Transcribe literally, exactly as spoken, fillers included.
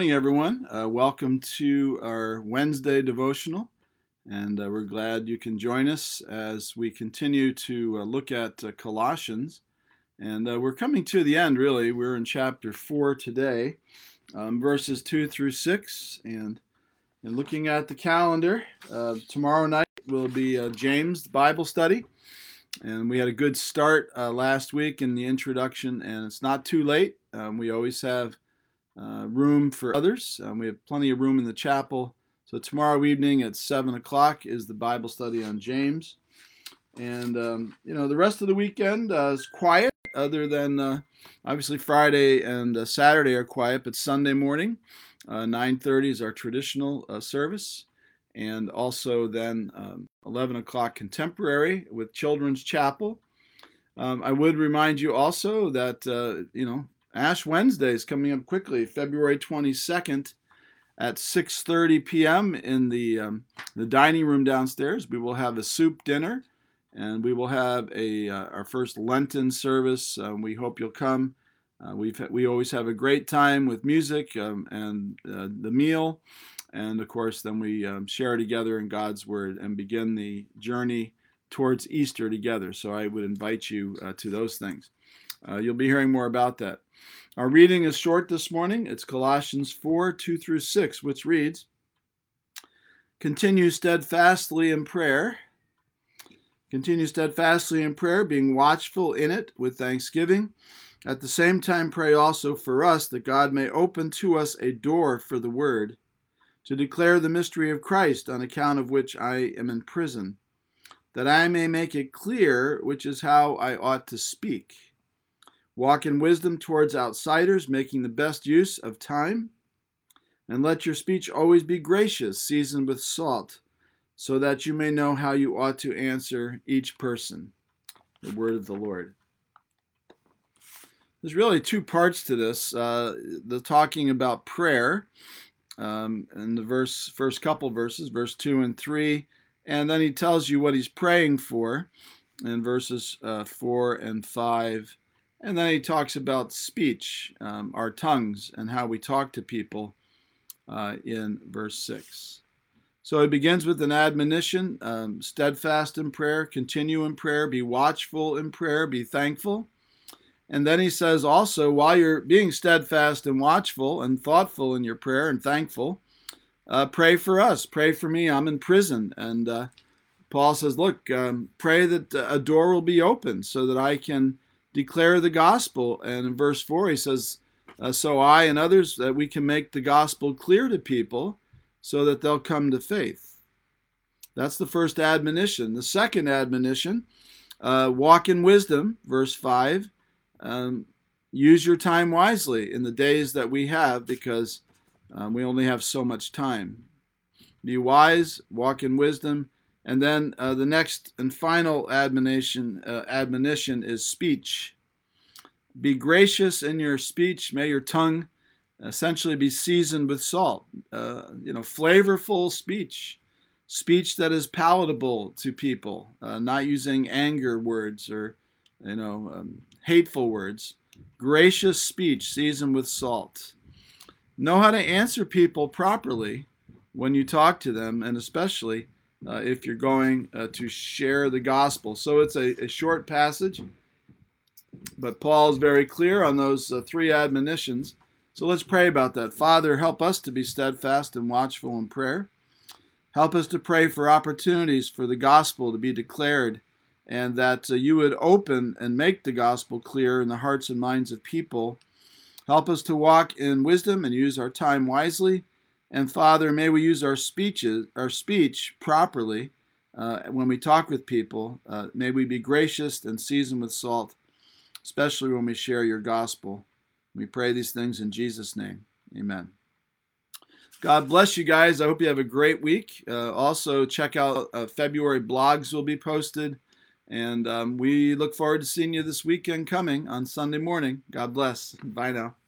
morning, everyone. Uh, welcome to our Wednesday devotional, and uh, we're glad you can join us as we continue to uh, look at uh, Colossians. And uh, we're coming to the end, really. We're in chapter four today, um, verses two through six. And, and looking at the calendar, uh, tomorrow night will be uh, James Bible study. And we had a good start uh, last week in the introduction, and it's not too late. Um, we always have Uh, room for others. Um, we have plenty of room in the chapel. So tomorrow evening at seven o'clock is the Bible study on James. And, um, you know, the rest of the weekend uh, is quiet, other than uh, obviously Friday and uh, Saturday are quiet, but Sunday morning, uh, nine thirty is our traditional uh, service. And also then um, eleven o'clock contemporary with Children's Chapel. Um, I would remind you also that, uh, you know, Ash Wednesday is coming up quickly, February twenty-second at six thirty p.m. in the um, the dining room downstairs. We will have a soup dinner, and we will have a uh, our first Lenten service. Um, we hope you'll come. Uh, we've we always have a great time with music um, and uh, the meal, and of course then we um, share together in God's Word and begin the journey towards Easter together. So I would invite you uh, to those things. Uh, you'll be hearing more about that. Our reading is short this morning. It's Colossians four, two through six, which reads, Continue steadfastly in prayer. Continue steadfastly in prayer, being watchful in it with thanksgiving. At the same time, pray also for us, that God may open to us a door for the word, to declare the mystery of Christ, on account of which I am in prison, that I may make it clear which is how I ought to speak. Walk in wisdom towards outsiders, making the best use of time. And let your speech always be gracious, seasoned with salt, so that you may know how you ought to answer each person. The word of the Lord. There's really two parts to this. Uh, the talking about prayer um, in the verse, first couple verses, verse two and three. And then he tells you what he's praying for in verses uh, four and five. And then he talks about speech, um, our tongues, and how we talk to people uh, in verse six. So it begins with an admonition, um, steadfast in prayer, continue in prayer, be watchful in prayer, be thankful. And then he says also, while you're being steadfast and watchful and thoughtful in your prayer and thankful, uh, pray for us, pray for me, I'm in prison. And uh, Paul says, look, um, pray that a door will be opened so that I can declare the gospel. And in verse four, he says, uh, so I and others, that we can make the gospel clear to people so that they'll come to faith. That's the first admonition. The second admonition, uh, walk in wisdom, verse five. Um, use your time wisely in the days that we have, because um, we only have so much time. Be wise, walk in wisdom. And then uh, the next and final admonition, uh, admonition is speech. Be gracious in your speech. May your tongue essentially be seasoned with salt. Uh, you know, flavorful speech, speech that is palatable to people. Uh, not using anger words or, you know, um, hateful words. Gracious speech seasoned with salt. Know how to answer people properly when you talk to them, and especially Uh, if you're going uh, to share the gospel. So it's a, a short passage, but Paul is very clear on those uh, three admonitions. So let's pray about that. Father, help us to be steadfast and watchful in prayer. Help us to pray for opportunities for the gospel to be declared, and that uh, you would open and make the gospel clear in the hearts and minds of people. Help us to walk in wisdom and use our time wisely. And Father, may we use our speeches, our speech properly uh, when we talk with people. Uh, may we be gracious and seasoned with salt, especially when we share your gospel. We pray these things in Jesus' name. Amen. God bless you guys. I hope you have a great week. Uh, also, check out uh, February blogs will be posted. And um, we look forward to seeing you this weekend coming on Sunday morning. God bless. Bye now.